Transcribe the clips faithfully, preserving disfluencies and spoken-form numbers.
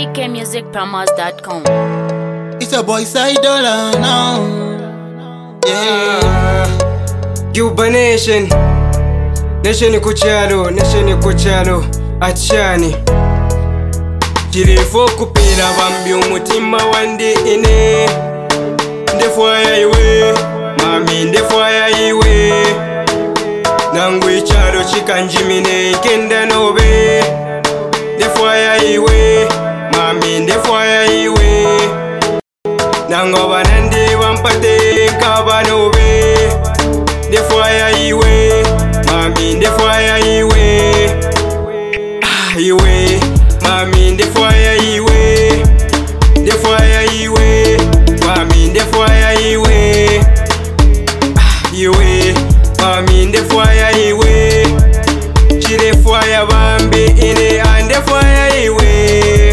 k music promos dot com. It's a boy side dollar now. Yeah. Cuba Nation, Nation kuchalo, Nation kuchalo, achani. Chirifo kupira bambi umutima wandi ine. Ndefwaya iwe, mami ndefwaya iwe. Nangwe chalo chikanjimine kenda nobe. Ndefwaya iwe, mami ndefwaya iwe. Nangoba nande wampate kaba nobe. Ndefwaya iwe, mami ndefwaya iwe. Ah iwe, mami ndefwaya iwe. Ndefwaya iwe, mami ndefwaya iwe. Ah iwe, mami ndefwaya iwe. Chirefwaya bambi ine andefwaya iwe.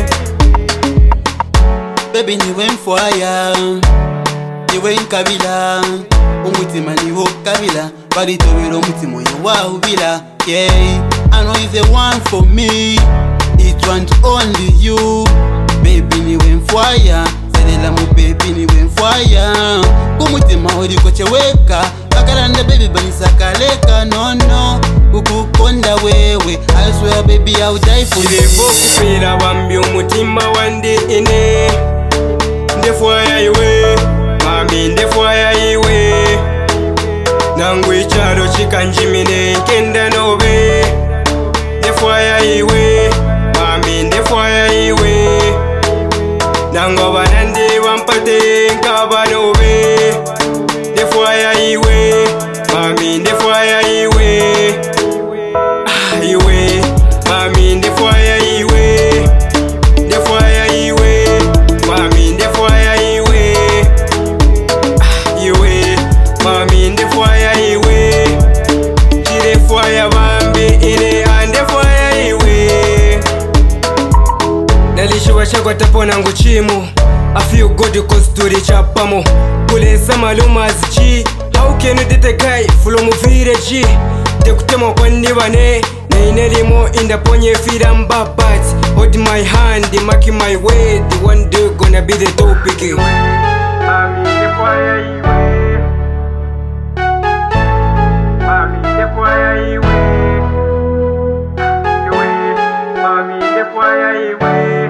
Baby niwe mfwaya, niwe nkabila. Umutima niwo kabila, baritobera umutima oyo wahubila. Yeah, I know you're the one for me. It want only you. Baby niwe mfwaya, salela mu baby niwe mfwaya. Kumutima oliko cheweka, bakalanda baby banisakaleka. No no, kukukonda wewe, I swear baby I'll die for you. Chirefo kupira bambi umutima wandi ine. Ndefwaya iwe, mami ndefwaya iwe. Nangwe chalo chikanjimine kenda nobe. Ndefwaya iwe, mami ndefwaya iwe. Nangoba nande wampate nkaba nobe. Ndefwaya iwe, mami ndefwaya iwe. Ah iwe, mami ndefwaya iwe. Ndefwaya iwe, mami ndefwaya iwe. Ah iwe, mami ndefwaya iwe. Chirefwaya bambi ine andefwaya iwe. Nalishiwa chakwa tapona nguchimu. I feel good cause turi chapamo. Kulesa maluma zichi. How can you detekai fulo muvire chi. Tekutema kwa nibane. Na inelimo inda ponye fida mbabat. Hold my hand, maki my way. The one day gonna be the topic. Mami ndefwaya iwe. Mami ndefwaya iwe. Iwe, mami ndefwaya iwe.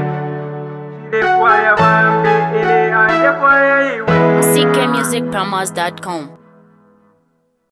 Ndefwaya bambi ine andefwaya iwe. c k music promos dot com.